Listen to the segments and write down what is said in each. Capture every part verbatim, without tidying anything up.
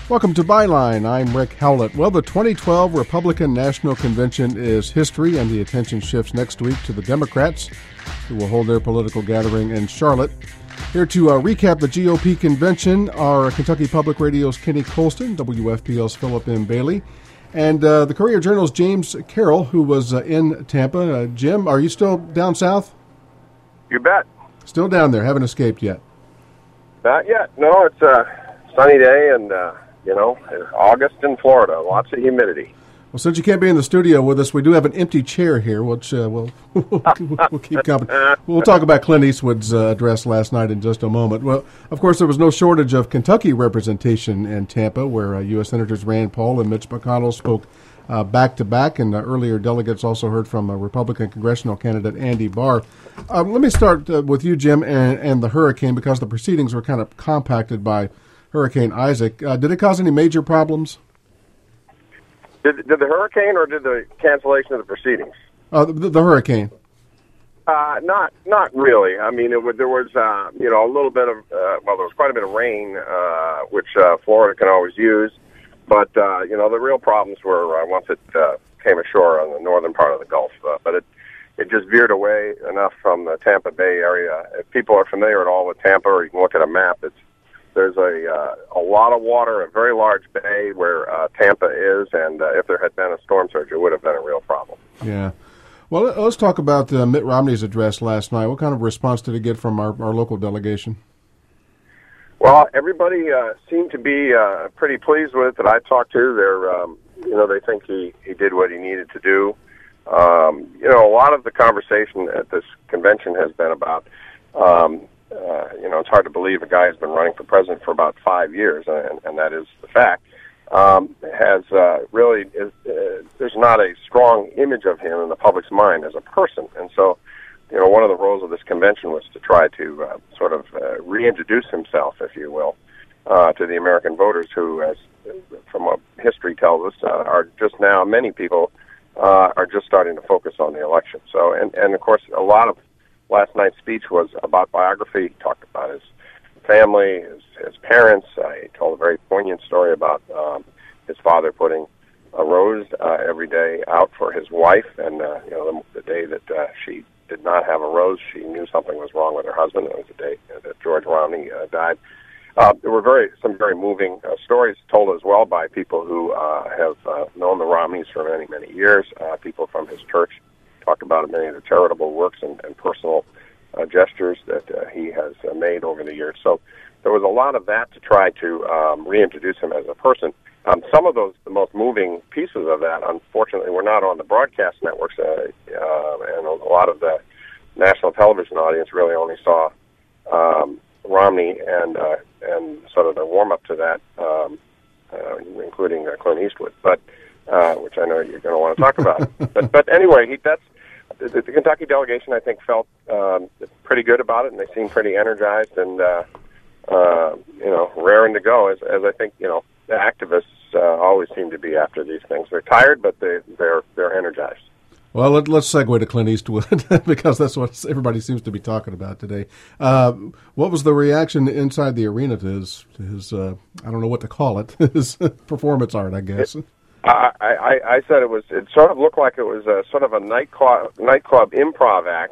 Welcome to Byline. I'm Rick Howlett. Well, the twenty twelve Republican National Convention is history, and the attention shifts next week to the Democrats, who will hold their political gathering in Charlotte. Here to uh, recap the G O P convention are Kentucky Public Radio's Kenny Colston, W F P L's Philip M. Bailey, and uh, the Courier-Journal's James Carroll, who was uh, in Tampa. Uh, Jim, are you still down south? You bet. Still down there, haven't escaped yet? Not yet. No, it's a sunny day and, uh, you know, August in Florida, lots of humidity. Well, since you can't be in the studio with us, we do have an empty chair here, which uh, we'll, we'll keep company. We'll talk about Clint Eastwood's uh, address last night in just a moment. Well, of course, there was no shortage of Kentucky representation in Tampa, where uh, U S Senators Rand Paul and Mitch McConnell spoke uh, back-to-back, and uh, earlier delegates also heard from uh, Republican congressional candidate Andy Barr. Uh, let me start uh, with you, Jim, and, and the hurricane, because the proceedings were kind of compacted by Hurricane Isaac. Uh, did it cause any major problems? Did, did the hurricane or did the cancellation of the proceedings? Uh, the, the hurricane. Uh, not not really. I mean, it would, there was, uh, you know, a little bit of, uh, well, there was quite a bit of rain, uh, which uh, Florida can always use. But, uh, you know, the real problems were uh, once it uh, came ashore on the northern part of the Gulf. Uh, but it, it just veered away enough from the Tampa Bay area. If people are familiar at all with Tampa, or you can look at a map, it's There's a uh, a lot of water, a very large bay where uh, Tampa is, and uh, if there had been a storm surge, it would have been a real problem. Yeah. Well, let's talk about uh, Mitt Romney's address last night. What kind of response did he get from our, our local delegation? Well, everybody uh, seemed to be uh, pretty pleased with it that I talked to. They're, um, you know, they think he, he did what he needed to do. Um, you know, a lot of the conversation at this convention has been about um, Uh, you know, it's hard to believe a guy who's been running for president for about five years, and, and that is the fact, um, has uh, really, is, uh, there's not a strong image of him in the public's mind as a person. And so, you know, one of the roles of this convention was to try to uh, sort of uh, reintroduce himself, if you will, uh, to the American voters who, as from what history tells us, uh, are just now, many people uh, are just starting to focus on the election. So, and, and of course, a lot of last night's speech was about biography. He talked about his family, his, his parents. Uh, he told a very poignant story about um, his father putting a rose uh, every day out for his wife, and uh, you know, the, the day that uh, she did not have a rose, she knew something was wrong with her husband. It was the day that George Romney uh, died. Uh, there were very some very moving uh, stories told as well by people who uh, have uh, known the Romneys for many, many years, uh, people from his church. Talked about many of the charitable works and, and personal uh, gestures that uh, he has uh, made over the years. So there was a lot of that to try to um, reintroduce him as a person. Um, some of those, the most moving pieces of that, unfortunately, were not on the broadcast networks, uh, uh, and a lot of the national television audience really only saw um, Romney and uh, and sort of the warm-up to that, um, uh, including uh, Clint Eastwood, but uh, which I know you're going to want to talk about. but but anyway, he, that's the, the Kentucky delegation, I think, felt um, pretty good about it, and they seemed pretty energized and, uh, uh, you know, raring to go, as, as I think, you know, the activists uh, always seem to be after these things. They're tired, but they, they're they're energized. Well, let, let's segue to Clint Eastwood, because that's what everybody seems to be talking about today. Uh, what was the reaction inside the arena to his, to his uh, I don't know what to call it, his performance art, I guess? It, I, I, I said it was. It sort of looked like it was a sort of a nightclub nightclub improv act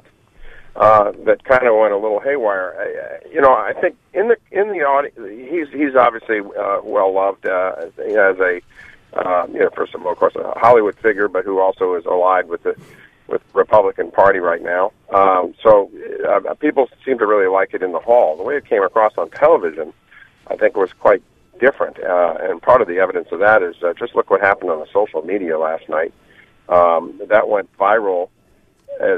uh, that kind of went a little haywire. I, you know, I think in the in the audience, he's he's obviously uh, well loved uh, as a uh, you know, first of all, of course, a Hollywood figure, but who also is allied with the with Republican Party right now. Um, so uh, people seem to really like it in the hall. The way it came across on television, I think, was quite different, uh, and part of the evidence of that is uh, just look what happened on the social media last night. Um, that went viral as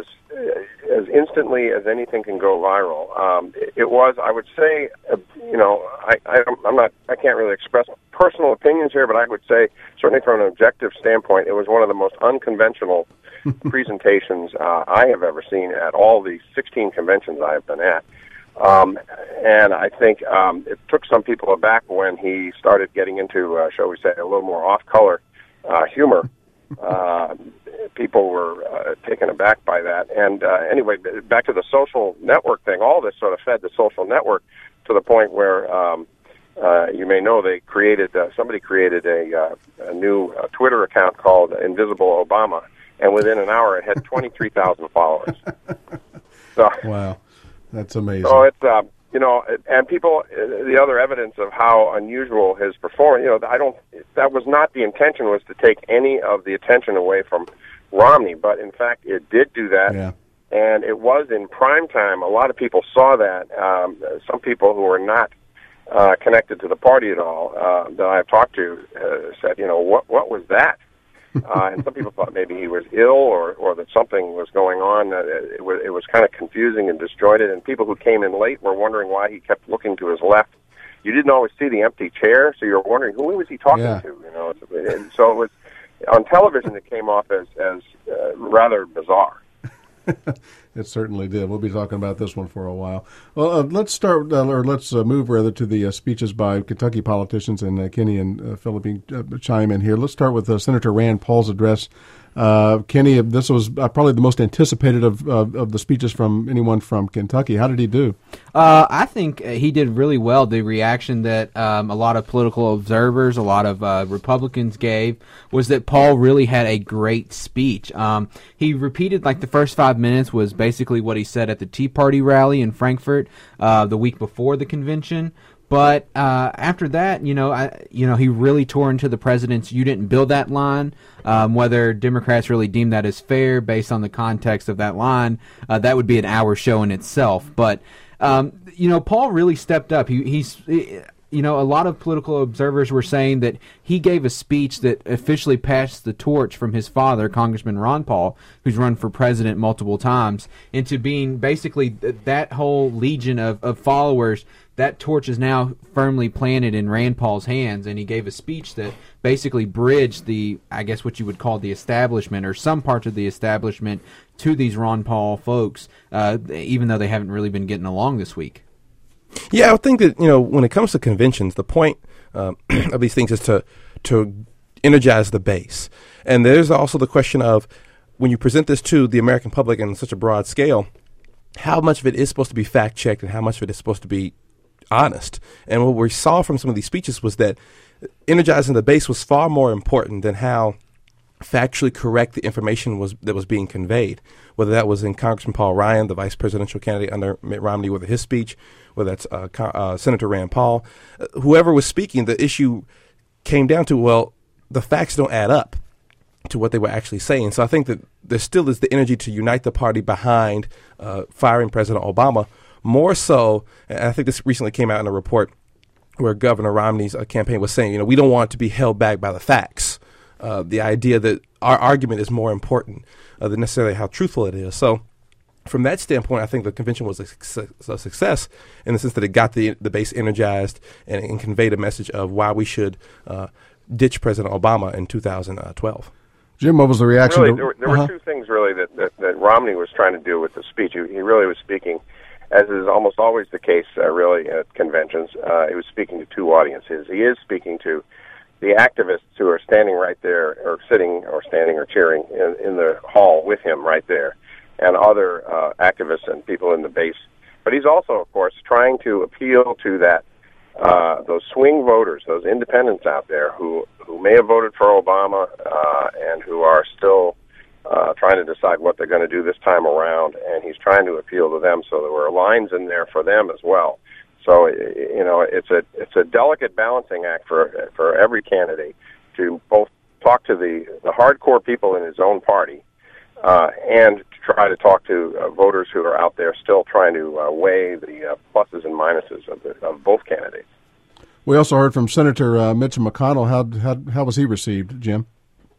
as instantly as anything can go viral. Um, it, it was, I would say, uh, you know, I, I I'm not, I can't really express personal opinions here, but I would say, certainly from an objective standpoint, it was one of the most unconventional presentations uh, I have ever seen at all the sixteen conventions I have been at. Um, and I think um, it took some people aback when he started getting into, uh, shall we say, a little more off-color uh, humor. Uh, people were uh, taken aback by that. And uh, anyway, back to the social network thing, all this sort of fed the social network to the point where, um, uh, you may know they created uh, somebody created a, uh, a new uh, Twitter account called Invisible Obama, and within an hour it had twenty-three thousand followers. So, wow, that's amazing. So it's uh, you know, and people, the other evidence of how unusual his performance. You know, I don't. That was not the intention. Was to take any of the attention away from Romney, but in fact, it did do that. Yeah. And it was in prime time. A lot of people saw that. Um, some people who were not uh, connected to the party at all uh, that I've talked to uh, said, you know, what what was that? Uh, and some people thought maybe he was ill or, or that something was going on. Uh, it, was, it was kind of confusing and disjointed, and people who came in late were wondering why he kept looking to his left. You didn't always see the empty chair, so you were wondering, who was he talking yeah. to? You know, and so it was on television. It came off as, as uh, rather bizarre. It certainly did. We'll be talking about this one for a while. Well, uh, let's start, uh, or let's uh, move rather to the uh, speeches by Kentucky politicians, and uh, Kenny and uh, Philip uh, chime in here. Let's start with uh, Senator Rand Paul's address. Uh, Kenny, this was uh, probably the most anticipated of, of of the speeches from anyone from Kentucky. How did he do? Uh, I think he did really well. The reaction that um, a lot of political observers, a lot of uh, Republicans gave was that Paul really had a great speech. Um, he repeated, like, the first five minutes was basically what he said at the Tea Party rally in Frankfurt uh, the week before the convention. But uh, after that, you know, I, you know, he really tore into the president's "you didn't build that" line. Um, whether Democrats really deem that as fair based on the context of that line, uh, that would be an hour show in itself. But um, you know, Paul really stepped up. He, he's, you know, a lot of political observers were saying that he gave a speech that officially passed the torch from his father, Congressman Ron Paul, who's run for president multiple times, into being basically that whole legion of, of followers. That torch is now firmly planted in Rand Paul's hands, and he gave a speech that basically bridged the, I guess what you would call the establishment, or some parts of the establishment, to these Ron Paul folks, uh, even though they haven't really been getting along this week. Yeah, I think that, you know, when it comes to conventions, the point um, of these things is to to energize the base. And there's also the question of, when you present this to the American public on such a broad scale, how much of it is supposed to be fact-checked and how much of it is supposed to be honest. And what we saw from some of these speeches was that energizing the base was far more important than how factually correct the information was that was being conveyed, whether that was in Congressman Paul Ryan, the vice presidential candidate under Mitt Romney, with his speech, whether that's uh, uh, Senator Rand Paul. Uh, whoever was speaking, the issue came down to, well, the facts don't add up to what they were actually saying. So I think that there still is the energy to unite the party behind uh, firing President Obama. More so, and I think this recently came out in a report where Governor Romney's uh, campaign was saying, you know, we don't want to be held back by the facts. Uh, the idea that our argument is more important uh, than necessarily how truthful it is. So from that standpoint, I think the convention was a success, a success in the sense that it got the the base energized and, and conveyed a message of why we should uh, ditch President Obama in two thousand twelve. Jim, what was the reaction? Really, to, there, were, there uh-huh. were two things really that, that, that Romney was trying to do with the speech. He, he really was speaking, as is almost always the case, uh, really, at conventions. Uh, he was speaking to two audiences. He is speaking to the activists who are standing right there, or sitting, or standing, or cheering in, in the hall with him right there, and other uh, activists and people in the base. But he's also, of course, trying to appeal to that uh, those swing voters, those independents out there who, who may have voted for Obama uh, and who are still Uh, trying to decide what they're going to do this time around, and he's trying to appeal to them. So there were lines in there for them as well. So you know, it's a it's a delicate balancing act for for every candidate to both talk to the the hardcore people in his own party uh, and to try to talk to uh, voters who are out there still trying to uh, weigh the uh, pluses and minuses of the, of both candidates. We also heard from Senator uh, Mitch McConnell. How how how was he received, Jim?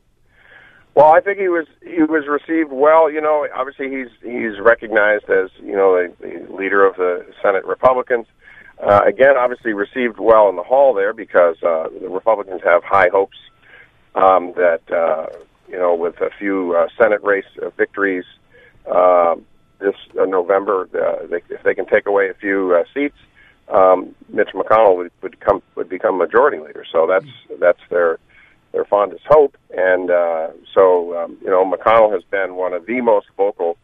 Well, I think he was he was received well. You know, obviously he's he's recognized as, you know, the, the leader of the Senate Republicans. Uh, again, obviously received well in the hall there because uh, the Republicans have high hopes um, that uh, you know, with a few uh, Senate race uh, victories uh, this uh, November, uh, they, if they can take away a few uh, seats, um, Mitch McConnell would, would come would become majority leader. So that's that's their. their fondest hope, and uh, so um, you know, McConnell has been one of the most vocal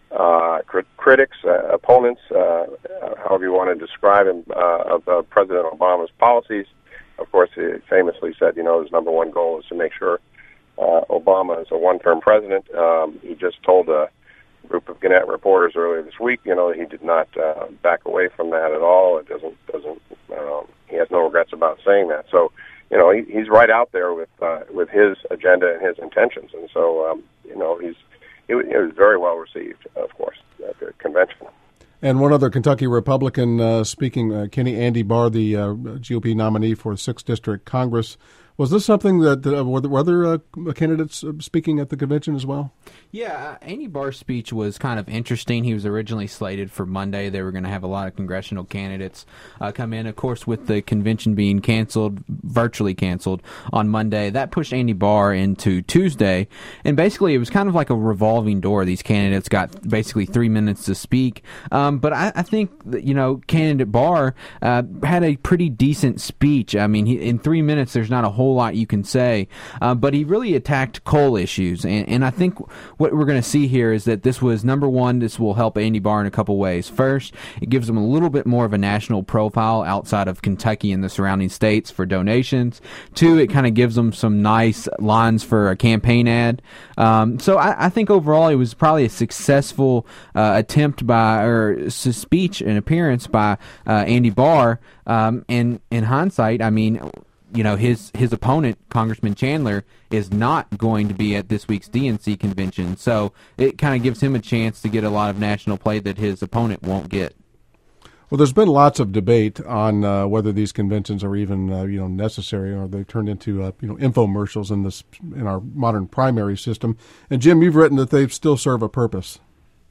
uh, crit- critics, uh, opponents, uh, however you want to describe him, uh, of uh, President Obama's policies. Of course, he famously said, you know, his number one goal is to make sure uh, Obama is a one-term president. Um, he just told a group of Gannett reporters earlier this week, you know, he did not uh, back away from that at all. It doesn't, doesn't. Um, he has no regrets about saying that. So, you know, he, he's right out there with uh, with his agenda and his intentions, and so, um, you know, he's it, it was very well received, of course, at the convention. And one other Kentucky Republican uh, speaking, uh, Kenny Andy Barr, the uh, G O P nominee for sixth District Congress. Was this something that uh, were there other uh, candidates speaking at the convention as well? Yeah, uh, Andy Barr's speech was kind of interesting. He was originally slated for Monday. They were going to have a lot of congressional candidates uh, come in. Of course, with the convention being canceled, virtually canceled on Monday, that pushed Andy Barr into Tuesday. And basically, it was kind of like a revolving door. These candidates got basically three minutes to speak. Um, but I, I think that, you know, candidate Barr uh, had a pretty decent speech. I mean, he, in three minutes, there's not a whole lot you can say, uh, but he really attacked coal issues, and, and I think what we're going to see here is that this was, number one, this will help Andy Barr in a couple ways. First, it gives him a little bit more of a national profile outside of Kentucky and the surrounding states for donations. Two, it kind of gives him some nice lines for a campaign ad. Um, so I, I think overall it was probably a successful uh, attempt by, or speech and appearance by uh, Andy Barr, um, and in hindsight, I mean, you know, his his opponent, Congressman Chandler, is not going to be at this week's D N C convention. So it kind of gives him a chance to get a lot of national play that his opponent won't get. Well, there's been lots of debate on uh, whether these conventions are even uh, you know necessary, or they've turned into uh, you know infomercials in this in our modern primary system. And Jim, you've written that they still serve a purpose.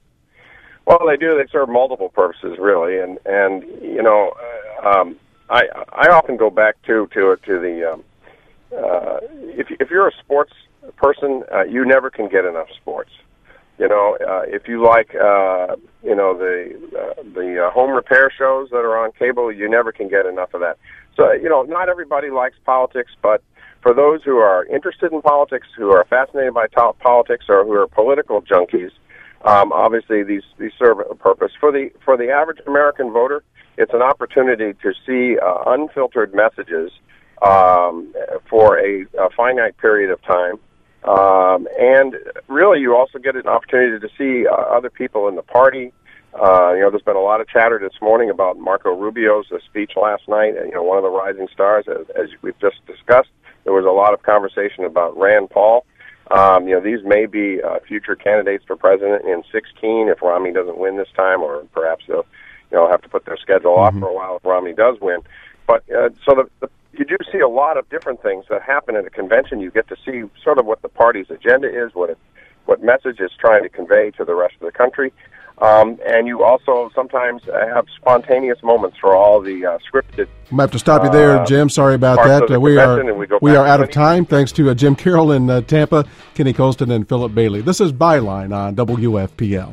Well, they do. They serve multiple purposes, really, and and you know. Um, I, I often go back to to to the um, uh, if if you're a sports person, uh, you never can get enough sports. You know, uh, if you like uh, you know the uh, the uh, home repair shows that are on cable, you never can get enough of that. So you know, not everybody likes politics, but for those who are interested in politics, who are fascinated by to- politics, or who are political junkies, um, obviously these these serve a purpose. For the for the average American voter, it's an opportunity to see uh, unfiltered messages um, for a, a finite period of time. Um, and really, you also get an opportunity to see uh, other people in the party. Uh, you know, there's been a lot of chatter this morning about Marco Rubio's uh, speech last night, you know, one of the rising stars, as, as we've just discussed. There was a lot of conversation about Rand Paul. Um, you know, these may be uh, future candidates for president in sixteen if Romney doesn't win this time, or perhaps they'll you know, have to put their schedule off mm-hmm. for a while if Romney does win. But uh, so the, the, you do see a lot of different things that happen at a convention. You get to see sort of what the party's agenda is, what it, what message it's trying to convey to the rest of the country. Um, and you also sometimes have spontaneous moments for all the uh, scripted. I'm going to have to stop you there, Jim. Sorry about that. Uh, we are we, we are out of time. Thanks to uh, Jim Carroll in uh, Tampa, Kenny Colston, and Philip Bailey. This is Byline on W F P L.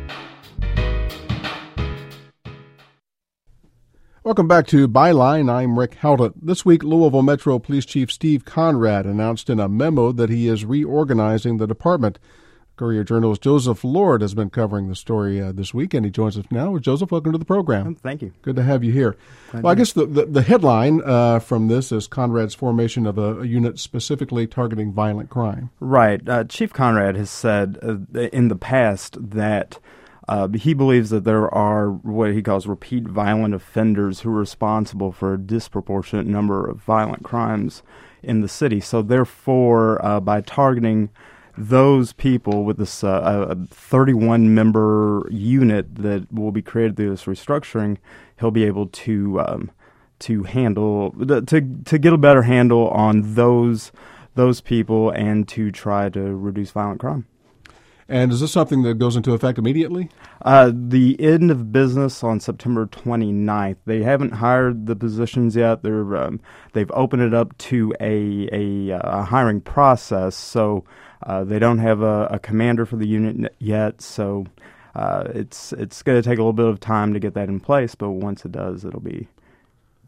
Welcome back to Byline. I'm Rick Howlett. This week, Louisville Metro Police Chief Steve Conrad announced in a memo that he is reorganizing the department. Courier journalist Joseph Lord has been covering the story uh, this week, and he joins us now. Joseph, welcome to the program. Thank you. Good to have you here. Thank well, you. I guess the, the, the headline uh, from this is Conrad's formation of a, a unit specifically targeting violent crime. Right. Uh, Chief Conrad has said uh, in the past that Uh, he believes that there are what he calls repeat violent offenders who are responsible for a disproportionate number of violent crimes in the city. So therefore, uh, by targeting those people with this uh, thirty-one member unit that will be created through this restructuring, he'll be able to um, to handle to to get a better handle on those those people and to try to reduce violent crime. And is this something that goes into effect immediately? Uh, the end of business on September twenty-ninth. They haven't hired the positions yet. They're um, they've opened it up to a a, a hiring process. So uh, they don't have a, a commander for the unit yet. So uh, it's it's going to take a little bit of time to get that in place. But once it does, it'll be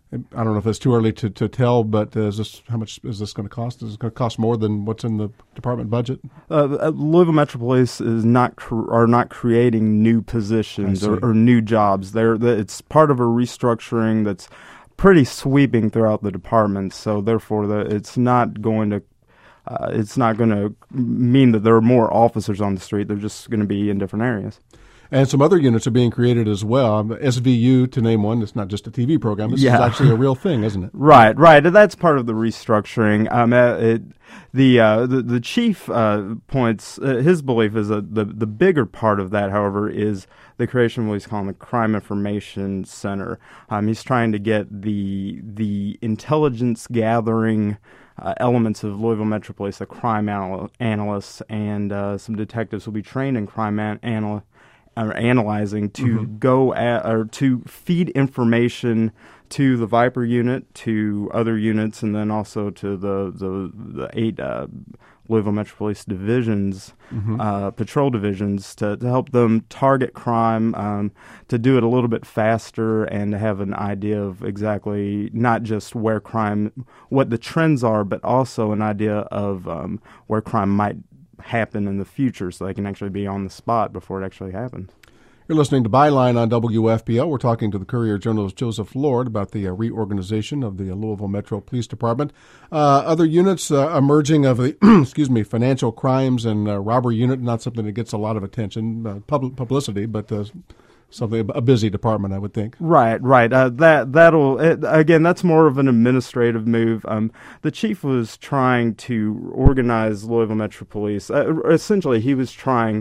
I don't know if it's too early to, to tell, but uh, is this how much is this going to cost? Is it going to cost more than what's in the department budget? Uh, Louisville Metro Police is not cr- are not creating new positions or, or new jobs. They're it's part of a restructuring that's pretty sweeping throughout the department. So therefore, the, it's not going to uh, it's not going to mean that there are more officers on the street. They're just going to be in different areas. And some other units are being created as well. S V U, to name one, it's not just a T V program. This yeah. is actually a real thing, isn't it? Right, right. And that's part of the restructuring. Um, it, the, uh, the the chief uh, points, uh, his belief is that the, the bigger part of that, however, is the creation of what he's calling the Crime Information Center. Um, he's trying to get the the intelligence gathering Uh, elements of Louisville Metro Police, the crime anal- analysts, and uh, some detectives will be trained in crime an- anal- or analyzing to mm-hmm. go at, or to feed information to the Viper unit, to other units, and then also to the the, the eight uh, Louisville Metro Police divisions, mm-hmm. uh, patrol divisions, to, to help them target crime, um, to do it a little bit faster, and to have an idea of exactly not just where crime, what the trends are, but also an idea of um, where crime might happen in the future, so they can actually be on the spot before it actually happens. You're listening to Byline on W F P L. We're talking to the Courier-Journal's Joseph Lord about the uh, reorganization of the uh, Louisville Metro Police Department. Uh, other units uh, emerging of the, excuse me, financial crimes and uh, robbery unit, not something that gets a lot of attention, uh, pub- publicity, but uh, something, a busy department, I would think. Right, right. Uh, that, that'll, it, again, that's more of an administrative move. Um, the chief was trying to organize Louisville Metro Police. Uh, essentially, he was trying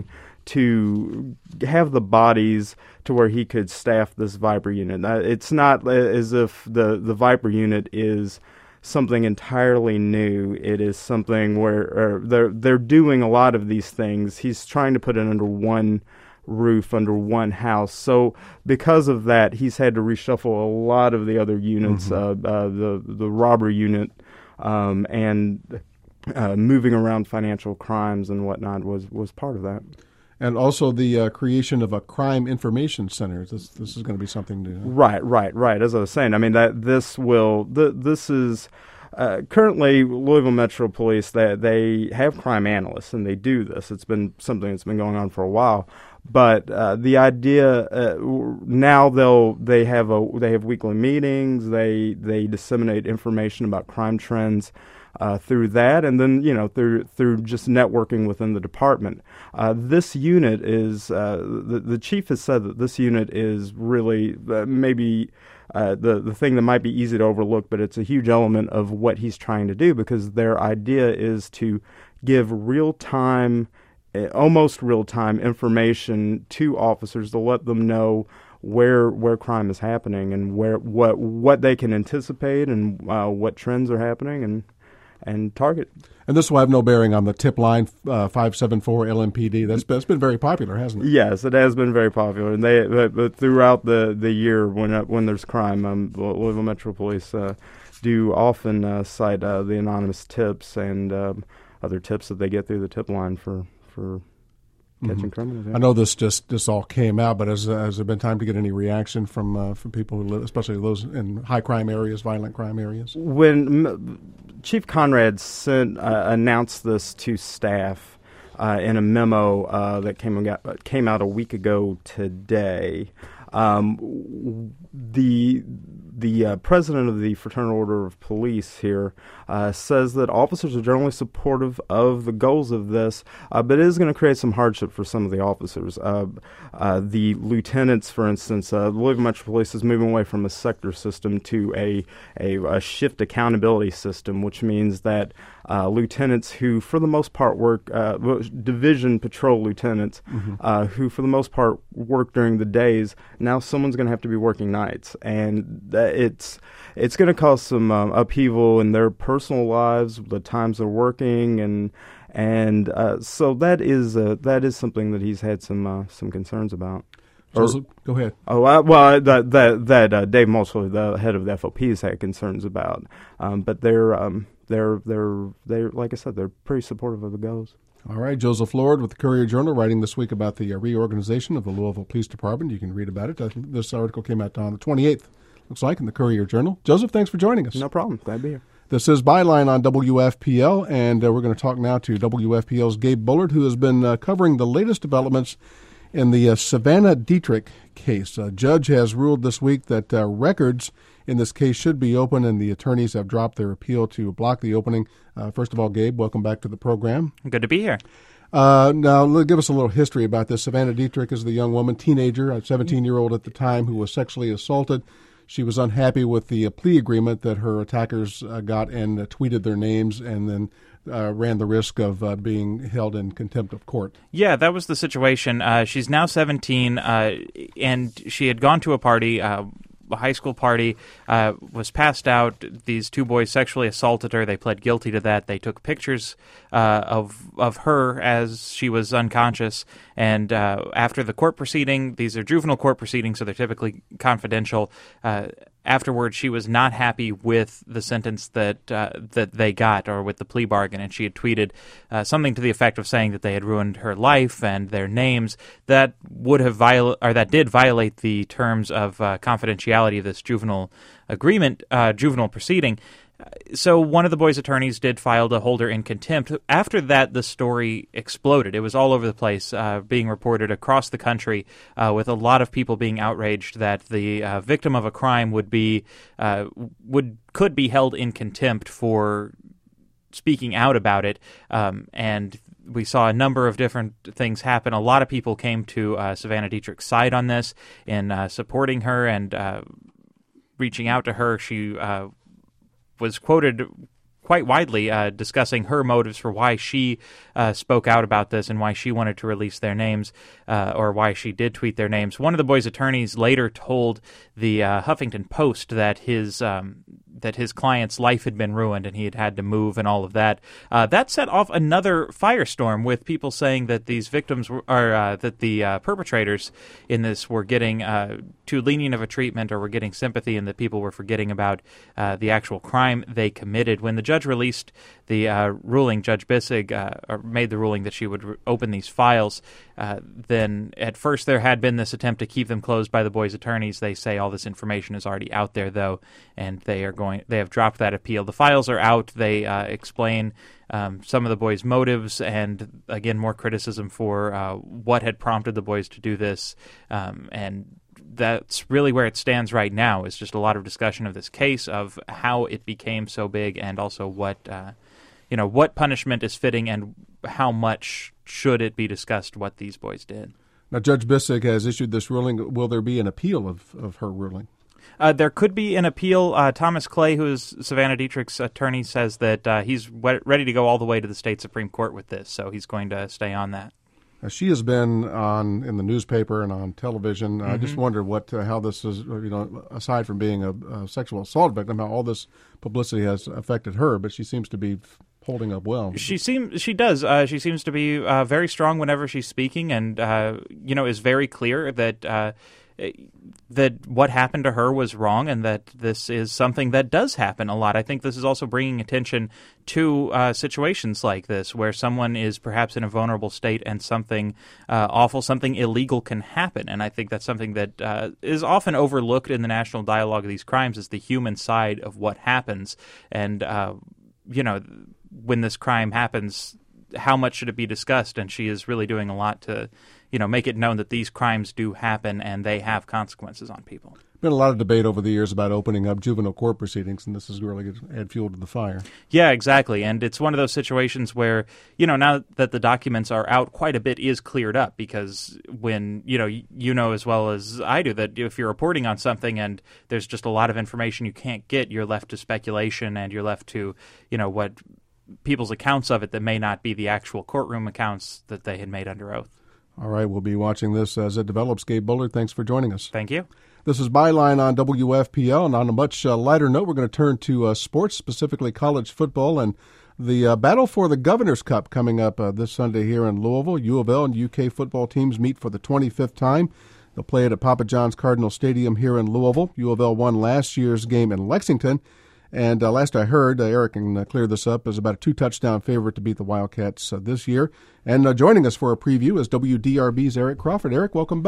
to have the bodies to where he could staff this Viper unit. Uh, it's not as if the, the Viper unit is something entirely new. It is something where or they're they're doing a lot of these things. He's trying to put it under one roof, under one house. So because of that, he's had to reshuffle a lot of the other units, mm-hmm. uh, uh, the the robbery unit, um, and uh, moving around financial crimes and whatnot was was part of that. And also the uh, creation of a crime information center. This this is going to be something new. Right, right, right. As I was saying, I mean that this will. Th- this is uh, currently Louisville Metro Police. That they, they have crime analysts and they do this. It's been something that's been going on for a while. But uh, the idea uh, now they'll they have a they have weekly meetings. They they disseminate information about crime trends. Uh, through that, and then you know through through just networking within the department. Uh, this unit is uh, the the chief has said that this unit is really uh, maybe uh, the the thing that might be easy to overlook, but it's a huge element of what he's trying to do because their idea is to give real time, uh, almost real time information to officers to let them know where where crime is happening and where what what they can anticipate and uh, what trends are happening and. and target. And this will have no bearing on the tip line uh, five seven four L M P D. That's that's been very popular, hasn't it? Yes, it has been very popular. And they but, but throughout the, the year when uh, when there's crime, um, Louisville Metro Police uh, do often uh, cite uh, the anonymous tips and um, other tips that they get through the tip line for for catching mm-hmm. criminals. Yeah. I know this just this all came out, but has, uh, has there been time to get any reaction from uh, from people who live, especially those in high crime areas, violent crime areas? When M- Chief Conrad sent uh, announced this to staff uh, in a memo uh, that came got, came out a week ago today, um, the the uh, president of the Fraternal Order of Police here uh, says that officers are generally supportive of the goals of this, uh, but it is going to create some hardship for some of the officers. Uh, uh, the lieutenants, for instance, uh, the Louisville Metro Police is moving away from a sector system to a, a, a shift accountability system, which means that uh, lieutenants who, for the most part, work, uh, division patrol lieutenants, mm-hmm. uh, who, for the most part, work during the days, now someone's going to have to be working nights. And that it's it's going to cause some um, upheaval in their personal lives, the times they're working, and and uh, so that is uh, that is something that he's had some uh, some concerns about. Or, Go ahead. Oh uh, well, that that that uh, Dave Mosley, the head of the F O P, has had concerns about, um, but they're um, they're they're they're like I said, they're pretty supportive of the goals. All right, Joseph Lord with the Courier-Journal writing this week about the uh, reorganization of the Louisville Police Department. You can read about it. Uh, this article came out on the twenty-eighth looks like, in the Courier-Journal. Joseph, thanks for joining us. No problem. Glad to be here. This is Byline on W F P L, and uh, we're going to talk now to W F P L's Gabe Bullard, who has been uh, covering the latest developments in the uh, Savannah Dietrich case. A judge has ruled this week that uh, records in this case should be open, and the attorneys have dropped their appeal to block the opening. Uh, first of all, Gabe, welcome back to the program. Good to be here. Uh, now, give us a little history about this. Savannah Dietrich is the young woman, teenager, a seventeen-year-old at the time, who was sexually assaulted. She was unhappy with the uh, plea agreement that her attackers uh, got and uh, tweeted their names, and then uh, ran the risk of uh, being held in contempt of court. Yeah, that was the situation. Uh, she's now seventeen, uh, and she had gone to a party, uh, a high school party, uh, was passed out. These two boys sexually assaulted her. They pled guilty to that. They took pictures uh, of of her as she was unconscious. And uh, after the court proceeding, these are juvenile court proceedings, so they're typically confidential. Uh, afterwards, she was not happy with the sentence that uh, that they got, or with the plea bargain, and she had tweeted uh, something to the effect of saying that they had ruined her life and their names. That would have viol- or that did violate the terms of uh, confidentiality of this juvenile agreement, uh, juvenile proceeding. So one of the boys' attorneys did file to hold her in contempt. After that, the story exploded. It was all over the place, uh, being reported across the country, uh, with a lot of people being outraged that the uh, victim of a crime would be uh, would could be held in contempt for speaking out about it. Um, and we saw a number of different things happen. A lot of people came to uh, Savannah Dietrich's side on this in uh, supporting her and uh, reaching out to her. She uh, was quoted quite widely uh, discussing her motives for why she uh, spoke out about this and why she wanted to release their names, uh, or why she did tweet their names. One of the boys' attorneys later told the uh, Huffington Post that his um, that his client's life had been ruined and he had had to move and all of that. Uh, that set off another firestorm with people saying that these victims were, or uh, that the uh, perpetrators in this were getting uh, too lenient of a treatment, or were getting sympathy, and that people were forgetting about uh, the actual crime they committed. When the judge released the uh, ruling, Judge Bissig uh, or made the ruling that she would re- open these files, uh, then at first there had been this attempt to keep them closed by the boys' attorneys. They say all this information is already out there, though, and they are going. They have dropped that appeal. The files are out. They uh, explain um, some of the boys' motives, and again, more criticism for uh, what had prompted the boys to do this, um, and that's really where it stands right now, is just a lot of discussion of this case, of how it became so big, and also what uh, you know what punishment is fitting, and how much should it be discussed what these boys did. Now, Judge Bissig has issued this ruling. Will there be an appeal of, of her ruling? Uh, there could be an appeal. Uh, Thomas Clay, who is Savannah Dietrich's attorney, says that uh, he's we- ready to go all the way to the state Supreme Court with this, so he's going to stay on that. Now, she has been on in the newspaper and on television. Mm-hmm. I just wonder what uh, how this is, you know, aside from being a, a sexual assault victim, how all this publicity has affected her, but she seems to be holding up well. She seems she does. Uh, she seems to be uh, very strong whenever she's speaking, and uh, you know, is very clear that uh, that what happened to her was wrong, and that this is something that does happen a lot. I think this is also bringing attention to uh, situations like this, where someone is perhaps in a vulnerable state and something uh, awful, something illegal can happen. And I think that's something that uh, is often overlooked in the national dialogue of these crimes, is the human side of what happens. And, uh, you know, when this crime happens, how much should it be discussed? And she is really doing a lot to, you know, make it known that these crimes do happen and they have consequences on people. Been a lot of debate over the years about opening up juvenile court proceedings, and this is really going to add fuel to the fire. Yeah, exactly. And it's one of those situations where, you know, now that the documents are out, quite a bit is cleared up, because when, you know, you know as well as I do that if you're reporting on something and there's just a lot of information you can't get, you're left to speculation, and you're left to, you know, what people's accounts of it that may not be the actual courtroom accounts that they had made under oath. All right, we'll be watching this as it develops. Gabe Bullard, thanks for joining us. Thank you. This is Byline on W F P L, and on a much uh, lighter note, we're going to turn to uh, sports, specifically college football, and the uh, battle for the Governor's Cup coming up uh, this Sunday here in Louisville. U of L and U K football teams meet for the twenty-fifth time. They'll play it at Papa John's Cardinal Stadium here in Louisville. U of L won last year's game in Lexington, and uh, last I heard, uh, Eric can uh, clear this up, is about a two-touchdown favorite to beat the Wildcats uh, this year. And uh, joining us for a preview is W D R B's Eric Crawford. Eric, welcome back.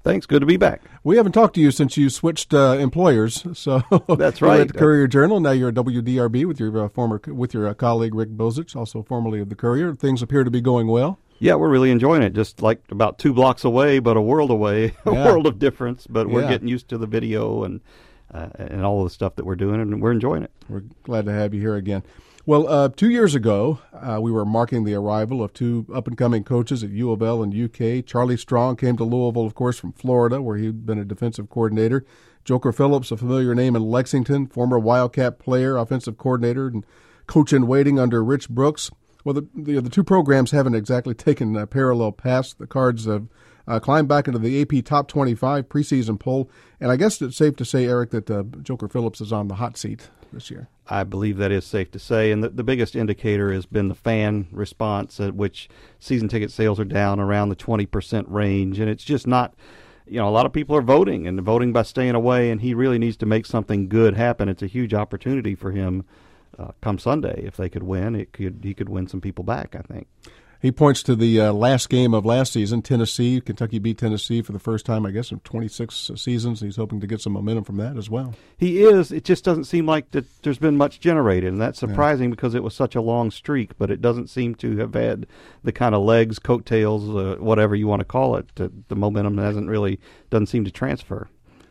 Thanks. Good to be back. We haven't talked to you since you switched uh, employers. So that's you were right. at the Courier Journal. Now you're at W D R B with your uh, former with your uh, colleague Rick Bozich, also formerly of the Courier. Things appear to be going well. Yeah, we're really enjoying it. Just like about two blocks away, but a world away, a yeah. world of difference. But we're yeah. getting used to the video and uh, and all of the stuff that we're doing, and we're enjoying it. We're glad to have you here again. Well, uh, two years ago, uh, we were marking the arrival of two up-and-coming coaches at U of L and U K. Charlie Strong came to Louisville, of course, from Florida, where he'd been a defensive coordinator. Joker Phillips, a familiar name in Lexington, former Wildcat player, offensive coordinator, and coach in waiting under Rich Brooks. Well, the the, the two programs haven't exactly taken a parallel paths. The Cards have uh, climbed back into the A P Top twenty-five preseason poll, and I guess it's safe to say, Eric, that uh, Joker Phillips is on the hot seat this year. I believe that is safe to say, and the, the biggest indicator has been the fan response, at which season ticket sales are down around the twenty percent range, and it's just not, you know, a lot of people are voting, and voting by staying away, and he really needs to make something good happen. It's a huge opportunity for him uh, come Sunday. If they could win, it could he could win some people back, I think. He points to the uh, last game of last season, Tennessee. Kentucky beat Tennessee for the first time, I guess, in twenty-six seasons. He's hoping to get some momentum from that as well. He is. It just doesn't seem like that there's been much generated, and that's surprising yeah. because it was such a long streak, but it doesn't seem to have had the kind of legs, coattails, uh, whatever you want to call it. The, the momentum hasn't really, doesn't seem to transfer.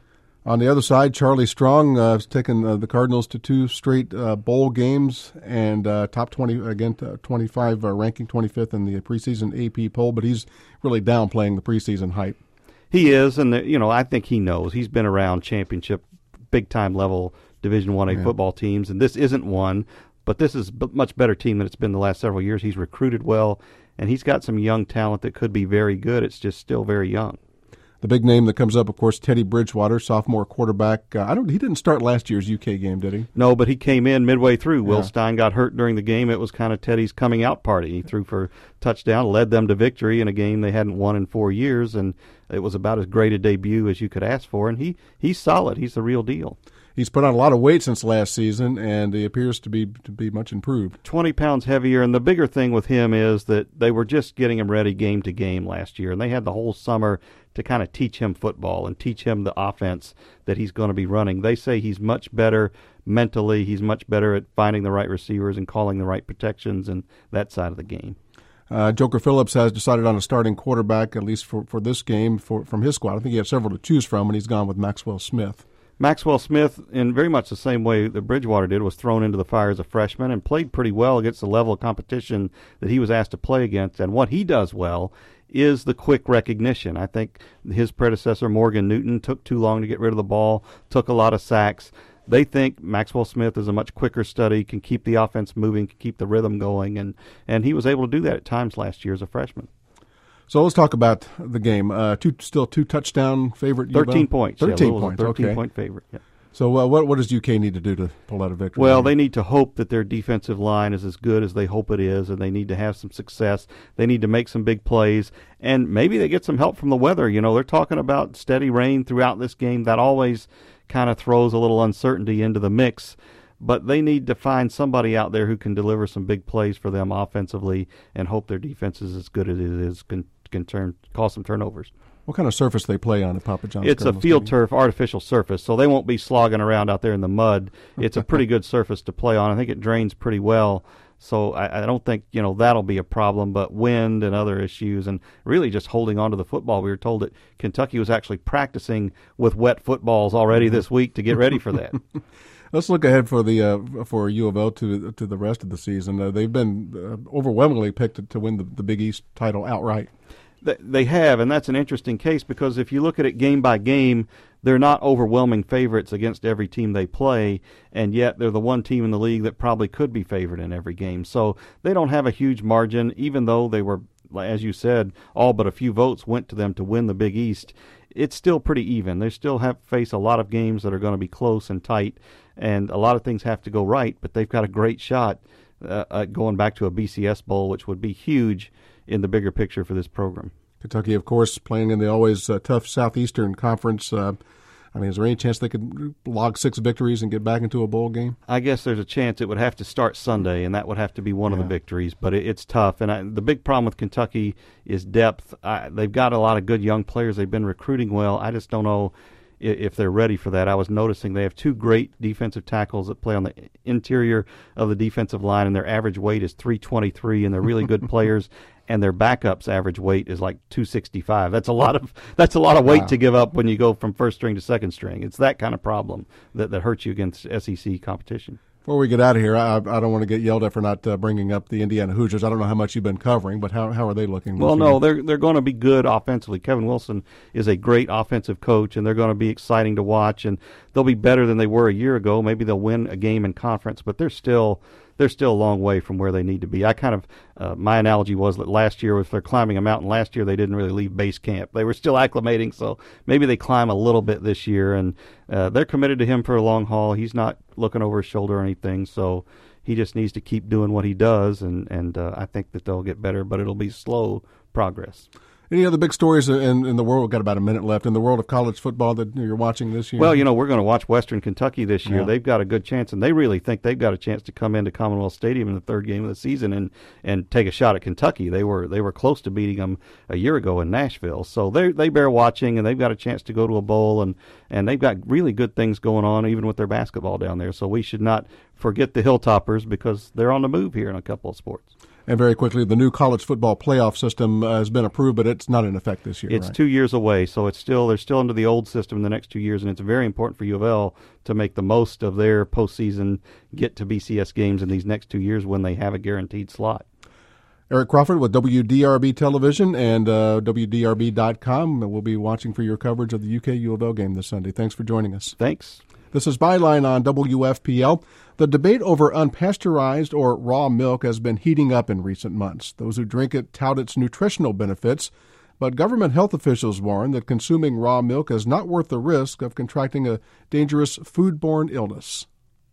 On the other side, Charlie Strong uh, has taken uh, the Cardinals to two straight uh, bowl games and uh, top twenty, again, twenty-five, uh, ranking twenty-fifth in the preseason A P poll, but he's really downplaying the preseason hype. He is, and, the, you know, I think he knows. He's been around championship, big-time level Division I A yeah. football teams, and this isn't one, but this is a much better team than it's been the last several years. He's recruited well, and he's got some young talent that could be very good. It's just still very young. The big name that comes up, of course, Teddy Bridgewater, sophomore quarterback. Uh, I don't. He didn't start last year's U K game, did he? No, but he came in midway through. Yeah. Will Stein got hurt during the game. It was kind of Teddy's coming out party. He threw for a touchdown, led them to victory in a game they hadn't won in four years, and it was about as great a debut as you could ask for. And he he's solid. He's the real deal. He's put on a lot of weight since last season, and he appears to be to be much improved. twenty pounds heavier, and the bigger thing with him is that they were just getting him ready game to game last year, and they had the whole summer to kind of teach him football and teach him the offense that he's going to be running. They say he's much better mentally. He's much better at finding the right receivers and calling the right protections and that side of the game. Uh, Joker Phillips has decided on a starting quarterback, at least for, for this game, for from his squad. I think he had several to choose from, and he's gone with Maxwell Smith. Maxwell Smith, in very much the same way that Bridgewater did, was thrown into the fire as a freshman and played pretty well against the level of competition that he was asked to play against. And what he does well is the quick recognition. I think his predecessor, Morgan Newton, took too long to get rid of the ball, took a lot of sacks. They think Maxwell Smith is a much quicker study, can keep the offense moving, can keep the rhythm going, and, and he was able to do that at times last year as a freshman. So let's talk about the game. Uh, two, still two touchdown favorite. Thirteen points. Thirteen yeah, points. Thirteen okay. point favorite. Yeah. So uh, what what does U K need to do to pull out a victory? Well, they need to hope that their defensive line is as good as they hope it is, and they need to have some success. They need to make some big plays, and maybe they get some help from the weather. You know, they're talking about steady rain throughout this game. That always kind of throws a little uncertainty into the mix. But they need to find somebody out there who can deliver some big plays for them offensively, and hope their defense is as good as it is, can can turn cause some turnovers. What kind of surface they play on at Papa John's? It's Cardinals a field Stadium? turf, artificial surface, so they won't be slogging around out there in the mud. It's a pretty good surface to play on. I think it drains pretty well, so I, I don't think you know that'll be a problem. But wind and other issues, and really just holding on to the football. We were told that Kentucky was actually practicing with wet footballs already this week to get ready for that. Let's look ahead for the uh, for U of L to to the rest of the season. Uh, they've been uh, overwhelmingly picked to, to win the, the Big East title outright. They have, and that's an interesting case because if you look at it game by game, they're not overwhelming favorites against every team they play, and yet they're the one team in the league that probably could be favored in every game. So they don't have a huge margin, even though they were, as you said, all but a few votes went to them to win the Big East. It's still pretty even. They still have to face a lot of games that are going to be close and tight, and a lot of things have to go right, but they've got a great shot uh, at going back to a B C S Bowl, which would be huge in the bigger picture for this program. Kentucky, of course, playing in the always uh, tough Southeastern Conference. Uh, I mean, is there any chance they could log six victories and get back into a bowl game? I guess there's a chance. It would have to start Sunday, and that would have to be one Yeah. of the victories. But it, it's tough. And I, the big problem with Kentucky is depth. I, they've got a lot of good young players. They've been recruiting well. I just don't know if, if they're ready for that. I was noticing they have two great defensive tackles that play on the interior of the defensive line, and their average weight is three twenty-three, and they're really good players. And their backups' average weight is like two sixty-five. That's a lot of that's a lot of weight Wow. to give up when you go from first string to second string. It's that kind of problem that, that hurts you against S E C competition. Before we get out of here, I, I don't want to get yelled at for not uh, bringing up the Indiana Hoosiers. I don't know how much you've been covering, but how how are they looking? Well, this no, year? they're they're going to be good offensively. Kevin Wilson is a great offensive coach, and they're going to be exciting to watch. And they'll be better than they were a year ago. Maybe they'll win a game in conference, but they're still they're still a long way from where they need to be. I kind of uh, my analogy was that last year, if they're climbing a mountain, last year they didn't really leave base camp. They were still acclimating, so maybe they climb a little bit this year. And uh, they're committed to him for a long haul. He's not looking over his shoulder or anything, so he just needs to keep doing what he does, and, and uh, I think that they'll get better, but it'll be slow progress. Any other big stories in, in the world? We've got about a minute left in the world of college football that you're watching this year? Well, you know, we're going to watch Western Kentucky this year. Yeah. They've got a good chance, and they really think they've got a chance to come into Commonwealth Stadium in the third game of the season and, and take a shot at Kentucky. They were they were close to beating them a year ago in Nashville. So they they bear watching, and they've got a chance to go to a bowl, and, and they've got really good things going on, even with their basketball down there. So we should not forget the Hilltoppers because they're on the move here in a couple of sports. And very quickly, the new college football playoff system uh, has been approved, but it's not in effect this year. It's right? two years away, so it's still they're still under the old system in the next two years, and it's very important for U of L to make the most of their postseason, get to B C S games in these next two years when they have a guaranteed slot. Eric Crawford with W D R B Television and uh, W D R B dot com. We'll be watching for your coverage of the U K U of L game this Sunday. Thanks for joining us. Thanks. This is Byline on W F P L. The debate over unpasteurized or raw milk has been heating up in recent months. Those who drink it tout its nutritional benefits, but government health officials warn that consuming raw milk is not worth the risk of contracting a dangerous foodborne illness.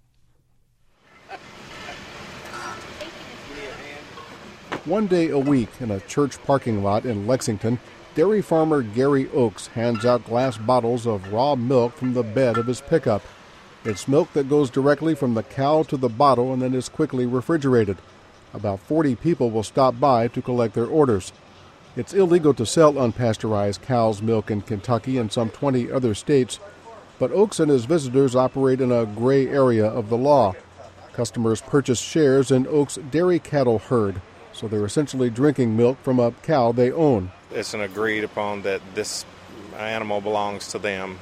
One day a week in a church parking lot in Lexington, dairy farmer Gary Oakes hands out glass bottles of raw milk from the bed of his pickup. It's milk that goes directly from the cow to the bottle and then is quickly refrigerated. About forty people will stop by to collect their orders. It's illegal to sell unpasteurized cow's milk in Kentucky and some twenty other states, but Oakes and his visitors operate in a gray area of the law. Customers purchase shares in Oakes' dairy cattle herd, so they're essentially drinking milk from a cow they own. It's an agreed upon that this animal belongs to them,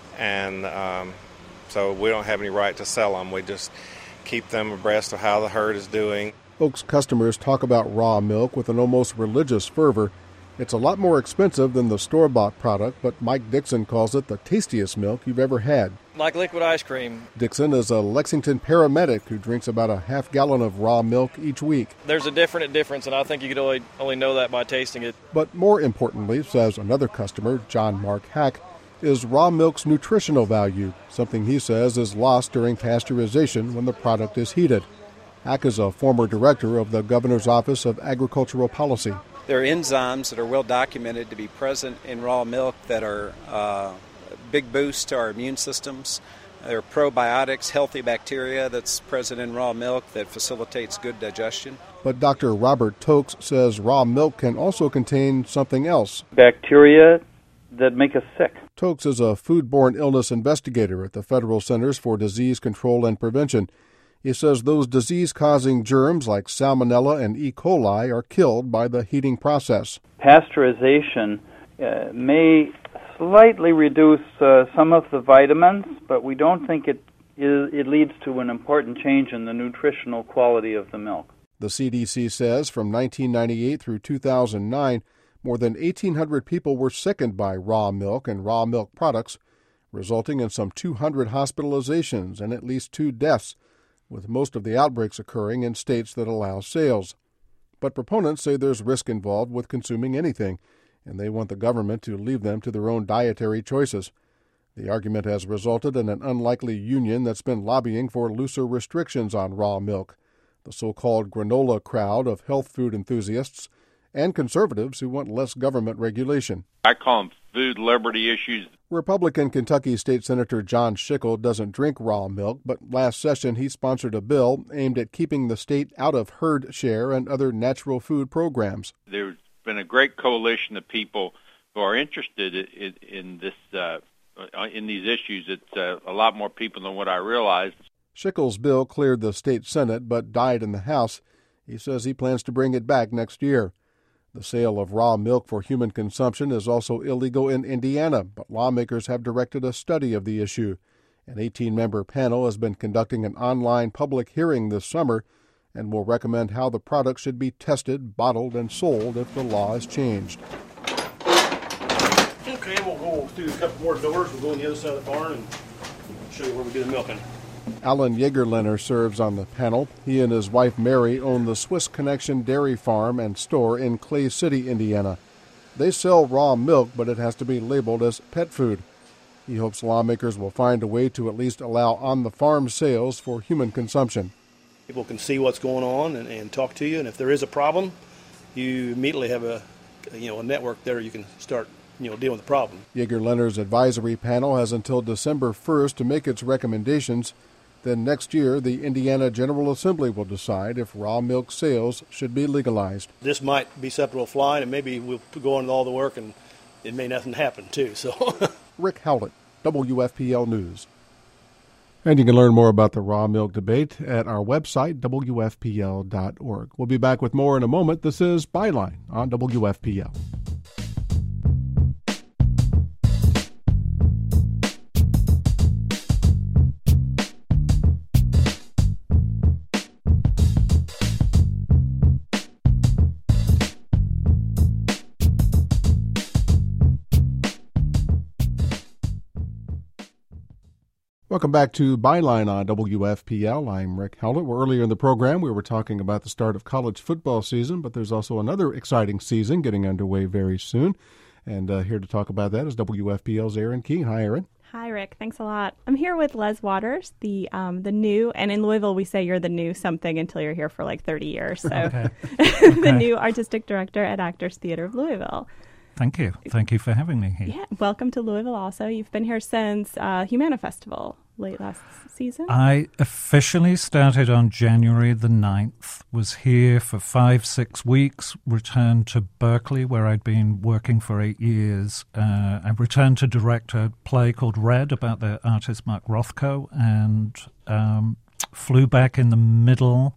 and um, so we don't have any right to sell them. We just keep them abreast of how the herd is doing. Oakes customers talk about raw milk with an almost religious fervor. It's a lot more expensive than the store-bought product, but Mike Dixon calls it the tastiest milk you've ever had. Like liquid ice cream. Dixon is a Lexington paramedic who drinks about a half gallon of raw milk each week. There's a definite difference, and I think you could only, only know that by tasting it. But more importantly, says another customer, John Mark Hack, is raw milk's nutritional value, something he says is lost during pasteurization when the product is heated. Hack is a former director of the Governor's Office of Agricultural Policy. There are enzymes that are well documented to be present in raw milk that are uh, big boosts to our immune systems. There are probiotics, healthy bacteria that's present in raw milk that facilitates good digestion. But Doctor Robert Tokes says raw milk can also contain something else. Bacteria that make us sick. Tokes is a foodborne illness investigator at the Federal Centers for Disease Control and Prevention. He says those disease-causing germs like Salmonella and E. coli are killed by the heating process. Pasteurization uh, may slightly reduce uh, some of the vitamins, but we don't think it is, it leads to an important change in the nutritional quality of the milk. The C D C says from nineteen ninety-eight through two thousand nine, more than eighteen hundred people were sickened by raw milk and raw milk products, resulting in some two hundred hospitalizations and at least two deaths, with most of the outbreaks occurring in states that allow sales. But proponents say there's risk involved with consuming anything, and they want the government to leave them to their own dietary choices. The argument has resulted in an unlikely union that's been lobbying for looser restrictions on raw milk, the so-called granola crowd of health food enthusiasts, and conservatives who want less government regulation. I call them food liberty issues. Republican Kentucky State Senator John Schickel doesn't drink raw milk, but last session he sponsored a bill aimed at keeping the state out of herd share and other natural food programs. There's been a great coalition of people who are interested in, in this uh, in these issues. It's uh, a lot more people than what I realized. Schickel's bill cleared the state Senate but died in the House. He says he plans to bring it back next year. The sale of raw milk for human consumption is also illegal in Indiana, but lawmakers have directed a study of the issue. An eighteen-member panel has been conducting an online public hearing this summer and will recommend how the product should be tested, bottled, and sold if the law is changed. Okay, we'll go through a couple more doors. We'll go on the other side of the barn and show you where we get the milk in. Alan Jaegerlener serves on the panel. He and his wife Mary own the Swiss Connection Dairy Farm and store in Clay City, Indiana. They sell raw milk, but it has to be labeled as pet food. He hopes lawmakers will find a way to at least allow on-the-farm sales for human consumption. People can see what's going on and, and talk to you, and if there is a problem, you immediately have a you know a network there you can start you know dealing with the problem. Jaegerlener's advisory panel has until December first to make its recommendations. Then next year, the Indiana General Assembly will decide if raw milk sales should be legalized. This might be susceptible to flying, and maybe we'll go into all the work, and it may nothing happen, too. So, Rick Howlett, W F P L News. And you can learn more about the raw milk debate at our website, W F P L dot org. We'll be back with more in a moment. This is Byline on W F P L. Welcome back to Byline on W F P L. I'm Rick Howlett. Well, earlier in the program, we were talking about the start of college football season, but there's also another exciting season getting underway very soon. And uh, here to talk about that is W F P L's Erin Keene. Hi, Erin. Hi, Rick. Thanks a lot. I'm here with Les Waters, the um, the new, and in Louisville we say you're the new something until you're here for like thirty years. So okay. the Okay. new artistic director at Actors Theatre of Louisville. Thank you. Thank you for having me here. Yeah, welcome to Louisville also. You've been here since uh, Humana Festival late last season. I officially started on January the ninth, was here for five, six weeks, returned to Berkeley, where I'd been working for eight years. Uh, I returned to direct a play called Red about the artist Mark Rothko, and um, flew back in the middle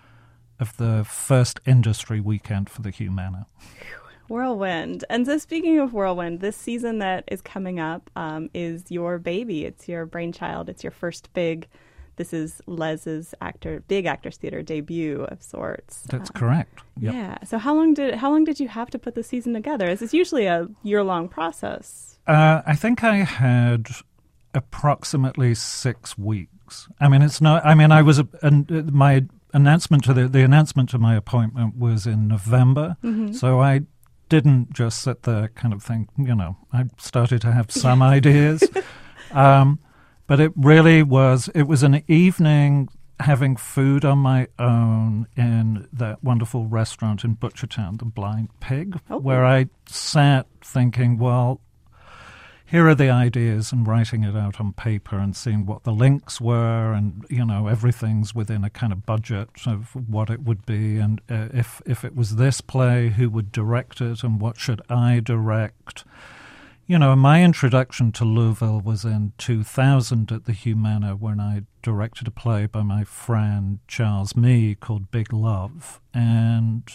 of the first industry weekend for the Humana. Whirlwind. And so speaking of Whirlwind, this season that is coming up um, is your baby. It's your brainchild. It's your first big, this is Les's actor, big Actors Theatre debut of sorts. That's uh, correct. Yep. Yeah. So how long did how long did you have to put the season together? Is this usually a year-long process? Uh, I think I had approximately six weeks. I mean, it's not, I mean, I was, a, an, my announcement to the, the announcement to my appointment was in November. Mm-hmm. So I didn't just sit there kind of think, you know, I started to have some ideas. Um, but it really was, it was an evening having food on my own in that wonderful restaurant in Butchertown, the Blind Pig, oh. where I sat thinking, well, here are the ideas, and writing it out on paper and seeing what the links were, and, you know, everything's within a kind of budget of what it would be, and uh, if if it was this play, who would direct it, and what should I direct? You know, my introduction to Louisville was in two thousand at the Humana, when I directed a play by my friend Charles Mee called Big Love, and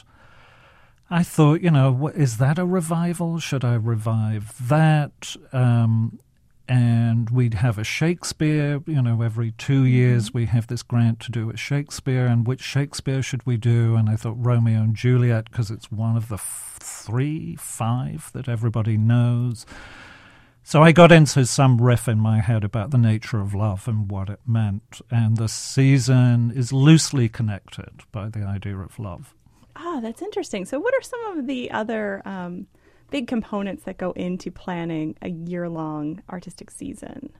I thought, you know, is that a revival? Should I revive that? Um, and we'd have a Shakespeare, you know, every two years we have this grant to do a Shakespeare, and which Shakespeare should we do? And I thought Romeo and Juliet, because it's one of the f- three, five that everybody knows. So I got into some riff in my head about the nature of love and what it meant, and the season is loosely connected by the idea of love. Ah, that's interesting. So what are some of the other um, big components that go into planning a year-long artistic season?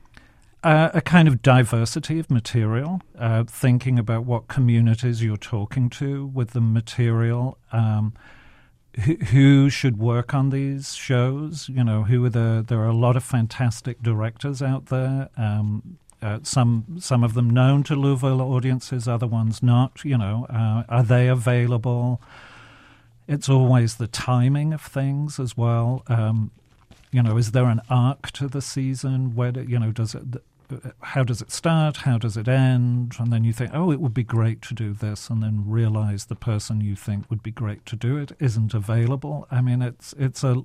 Uh, a kind of diversity of material, uh, thinking about what communities you're talking to with the material, um, who, who should work on these shows. You know, who are the? There are a lot of fantastic directors out there. Um, uh, some some of them known to Louisville audiences, other ones not. You know, uh, are they available? It's always the timing of things as well. Um, you know, is there an arc to the season? Where do, you know, does it? How does it start? How does it end? And then you think, oh, it would be great to do this, and then realize the person you think would be great to do it isn't available. I mean, it's it's a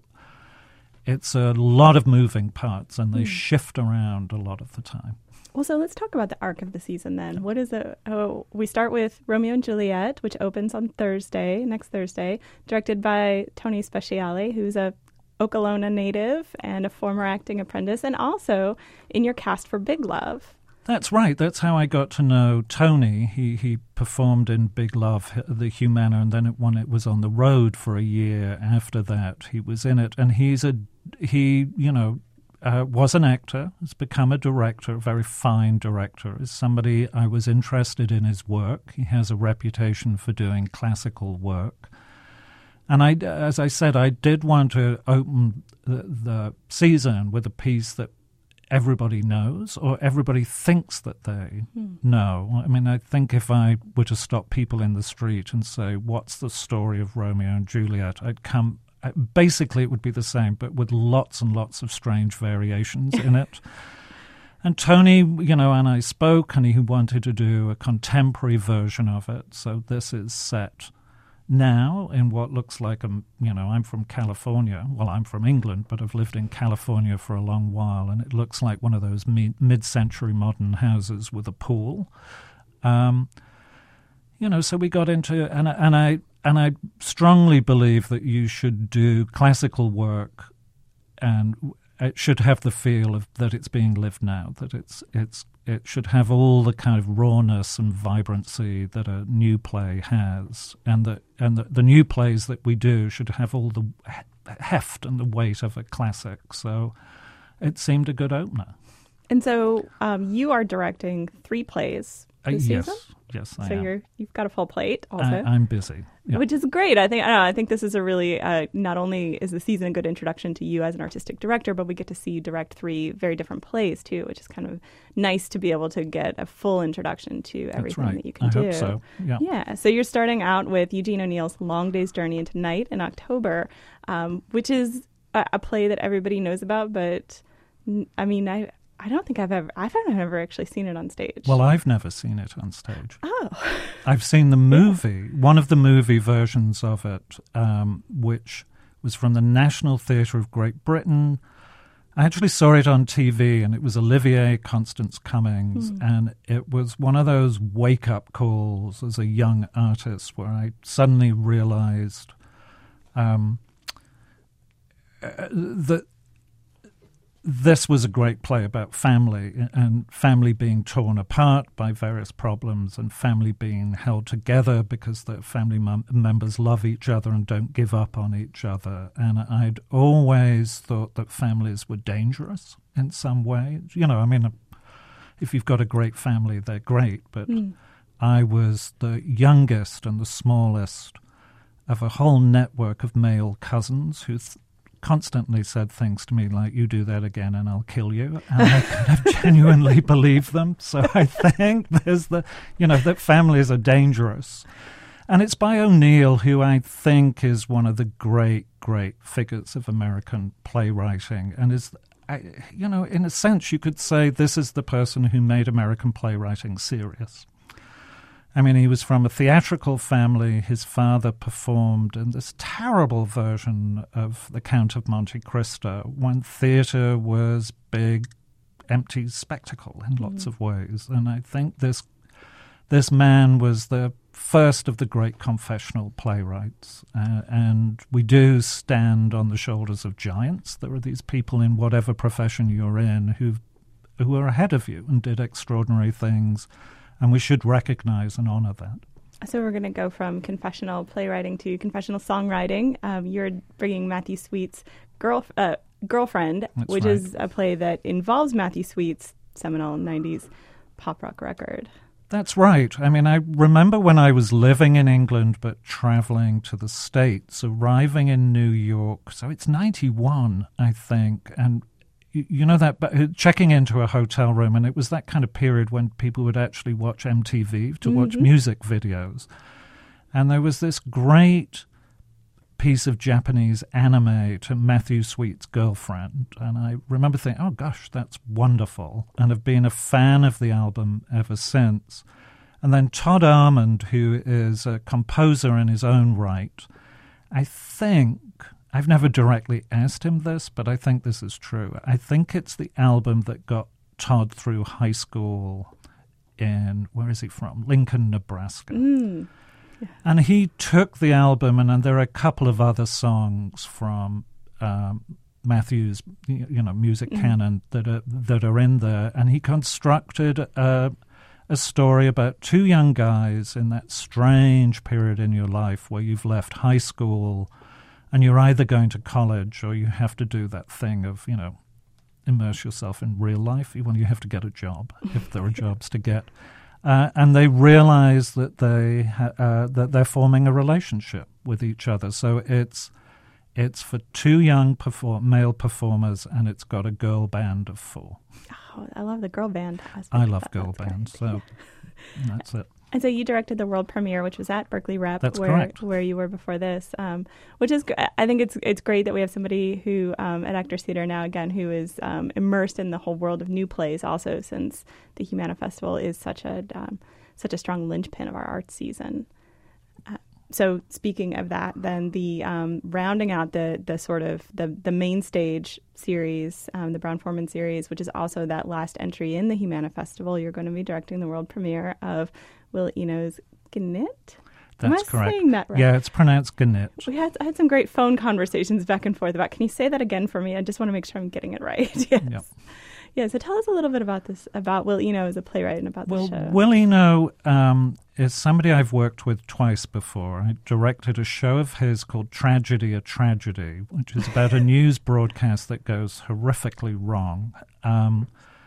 it's a lot of moving parts, and they mm. shift around a lot of the time. Well, so let's talk about the arc of the season then. What is it? Oh, we start with Romeo and Juliet, which opens on Thursday, next Thursday, directed by Tony Speciale, who's a Okolona native and a former acting apprentice, and also in your cast for Big Love. That's right. That's how I got to know Tony. He he performed in Big Love, the Humana, and then it, when it was on the road for a year after that, he was in it. And he's a he, you know, uh, was an actor, has become a director, a very fine director. Is somebody I was interested in his work. He has a reputation for doing classical work. And I, as I said, I did want to open the, the season with a piece that everybody knows or everybody thinks that they mm. know. I mean, I think if I were to stop people in the street and say, what's the story of Romeo and Juliet, I'd come, basically it would be the same, but with lots and lots of strange variations in it. And Tony, you know, and I spoke, and he wanted to do a contemporary version of it. So this is set now in what looks like, a, you know, I'm from California. Well, I'm from England, but I've lived in California for a long while, and it looks like one of those mi- mid-century modern houses with a pool. Um, you know, so we got into, and, and I and I strongly believe that you should do classical work, and it should have the feel of that it's being lived now, that it's it's it should have all the kind of rawness and vibrancy that a new play has, and that and the, the new plays that we do should have all the heft and the weight of a classic. So it seemed a good opener. And so um, you are directing three plays this uh, yes, season? Yes, I so am. you're you've got a full plate also. I, I'm busy, yep. Which is great. I think I, don't know, I think this is a really uh, not only is the season a good introduction to you as an artistic director, but we get to see you direct three very different plays too, which is kind of nice to be able to get a full introduction to everything right. that you can I do. Hope so. Yeah. Yeah. So you're starting out with Eugene O'Neill's Long Day's Journey into Night in October, um, which is a, a play that everybody knows about, but I mean I. I don't think I've ever, I've never actually seen it on stage. Well, I've never seen it on stage. Oh. I've seen the movie, yeah. one of the movie versions of it, um, which was from the National Theatre of Great Britain. I actually saw it on T V, and it was Olivier Constance Cummings, mm. and it was one of those wake-up calls as a young artist where I suddenly realized um, uh, that this was a great play about family, and family being torn apart by various problems, and family being held together because the family mem- members love each other and don't give up on each other. And I'd always thought that families were dangerous in some way. You know, I mean, if you've got a great family, they're great, but mm. I was the youngest and the smallest of a whole network of male cousins who th- constantly said things to me like, you do that again and I'll kill you. And I kind of genuinely believe them. So I think there's the, you know, that families are dangerous. And it's by O'Neill, who I think is one of the great, great figures of American playwriting. And is, I, you know, in a sense, you could say this is the person who made American playwriting serious. I mean, he was from a theatrical family. His father performed in this terrible version of The Count of Monte Cristo, when theatre was big, empty spectacle in lots mm. of ways. And I think this this man was the first of the great confessional playwrights. Uh, and we do stand on the shoulders of giants. There are these people in whatever profession you're in who who are ahead of you and did extraordinary things. And we should recognize and honor that. So we're going to go from confessional playwriting to confessional songwriting. Um, you're bringing Matthew Sweet's Girl, uh, Girlfriend, That's which right. is a play that involves Matthew Sweet's seminal nineties pop rock record. That's right. I mean, I remember when I was living in England but traveling to the States, arriving in New York. So it's ninety-one, I think, and you, you know that but checking into a hotel room, and it was that kind of period when people would actually watch M T V to mm-hmm. watch music videos. And there was this great piece of Japanese anime to Matthew Sweet's Girlfriend, and I remember thinking, oh gosh, that's wonderful, and have been a fan of the album ever since. And then Todd Armand, who is a composer in his own right, I think, I've never directly asked him this, but I think this is true. I think it's the album that got Todd through high school in, where is he from? Lincoln, Nebraska. Mm. And he took the album, and, and there are a couple of other songs from um, Matthew's, you know, music mm-hmm. canon that are that are in there, and he constructed a, a story about two young guys in that strange period in your life where you've left high school, and you're either going to college or you have to do that thing of, you know, immerse yourself in real life. Well, you have to get a job if there are jobs to get. Uh, and they realize that they ha- uh, that they're forming a relationship with each other. So it's it's for two young perform- male performers, and it's got a girl band of four. Oh, I love the girl band aspect. I love that. girl That's bands, great. so that's it. And so you directed the world premiere, which was at Berkeley Rep, That's where correct. where you were before this. Um, which is, I think it's it's great that we have somebody who um, at Actors Theater now again who is um, immersed in the whole world of new plays. Also, since the Humana Festival is such a um, such a strong linchpin of our arts season. Uh, so speaking of that, then the um, rounding out the the sort of the the main stage series, um, the Brown-Forman series, which is also that last entry in the Humana Festival. You're going to be directing the world premiere of Will Eno's Gnit? That's Am I correct. saying that right? Yeah, it's pronounced Gnit. We had I had some great phone conversations back and forth about, can you say that again for me? I just want to make sure I'm getting it right. yes. Yep. Yeah, so tell us a little bit about this, about Will Eno as a playwright and about well, the show. Will Eno um, is somebody I've worked with twice before. I directed a show of his called Tragedy, a Tragedy, which is about a news broadcast that goes horrifically wrong, um,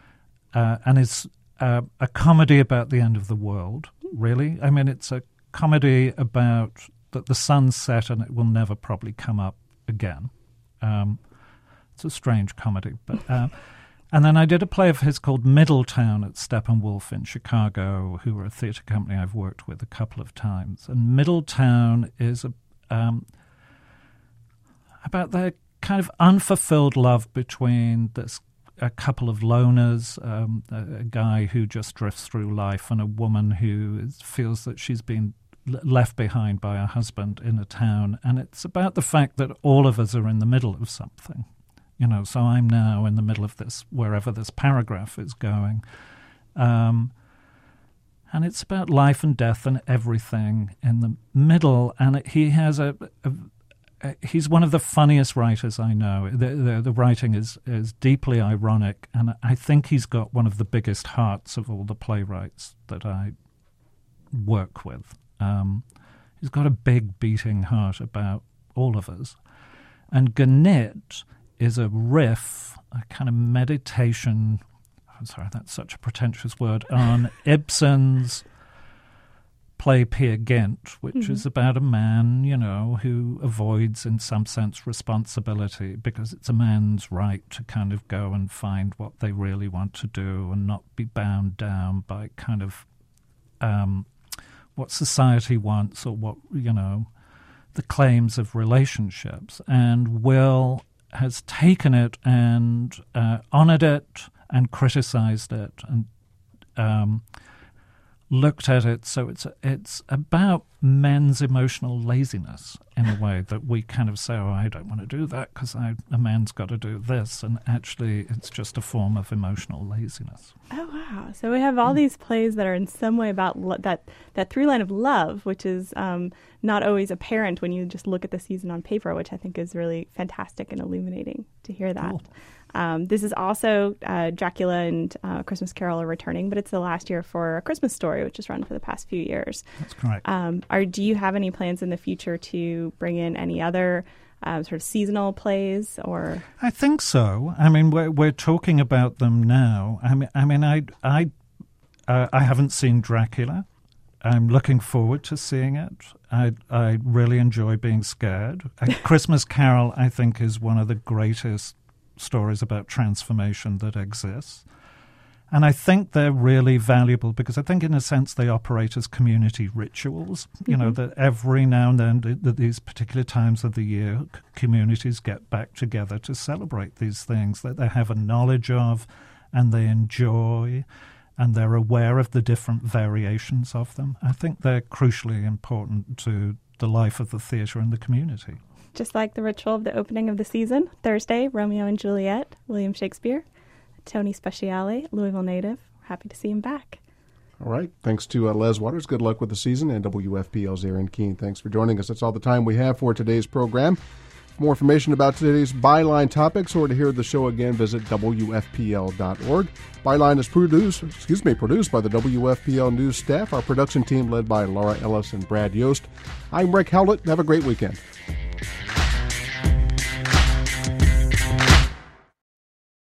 uh, and it's uh, a comedy about the end of the world, really. I mean, it's a comedy about that the sun's set and it will never probably come up again. Um, it's a strange comedy, but... Uh, And then I did a play of his called Middletown at Steppenwolf in Chicago, who are a theatre company I've worked with a couple of times. And Middletown is a, um, about the kind of unfulfilled love between this a couple of loners, um, a, a guy who just drifts through life, and a woman who is, feels that she's been l- left behind by her husband in a town. And it's about the fact that all of us are in the middle of something. You know, so I'm now in the middle of this, wherever this paragraph is going. Um, and it's about life and death and everything in the middle. And it, he has a, a, a, he's one of the funniest writers I know. The, the, the writing is, is deeply ironic. And I think he's got one of the biggest hearts of all the playwrights that I work with. Um, he's got a big beating heart about all of us. And Gnit is a riff, a kind of meditation, I'm sorry, that's such a pretentious word, on Ibsen's play Peer Gynt, which mm-hmm. is about a man, you know, who avoids, in some sense, responsibility because it's a man's right to kind of go and find what they really want to do and not be bound down by kind of um, what society wants or what, you know, the claims of relationships. And Will has taken it and uh, honoured it and criticised it and um, looked at it. So it's it's about men's emotional laziness in a way that we kind of say, oh, I don't want to do that because a man's got to do this. And actually it's just a form of emotional laziness. Oh, wow. So we have all mm. these plays that are in some way about lo- that, that through line of love, which is um, not always apparent when you just look at the season on paper, which I think is really fantastic and illuminating to hear that. Cool. Um, this is also uh, Dracula and uh, Christmas Carol are returning, but it's the last year for A Christmas Story, which has run for the past few years. That's correct. Um, are, do you have any plans in the future to bring in any other uh, sort of seasonal plays? Or I think so. I mean, we're we're talking about them now. I mean, I mean, I I Uh, I haven't seen Dracula. I'm looking forward to seeing it. I I really enjoy being scared. A Christmas Carol, I think, is one of the greatest stories about transformation that exists. And I think they're really valuable because I think, in a sense, they operate as community rituals. Mm-hmm. You know, that every now and then, th- th- these particular times of the year, c- communities get back together to celebrate these things that they have a knowledge of and they enjoy, and they're aware of the different variations of them. I think they're crucially important to the life of the theatre and the community. Just like the ritual of the opening of the season, Thursday, Romeo and Juliet, William Shakespeare, Tony Speciale, Louisville native. Happy to see him back. All right. Thanks to uh, Les Waters. Good luck with the season. And W F P L's Aaron Keene. Thanks for joining us. That's all the time we have for today's program. For more information about today's Byline topics or to hear the show again, visit W F P L dot org. Byline is produced, excuse me, produced by the W F P L News staff. Our production team led by Laura Ellis and Brad Yost. I'm Rick Howlett. Have a great weekend.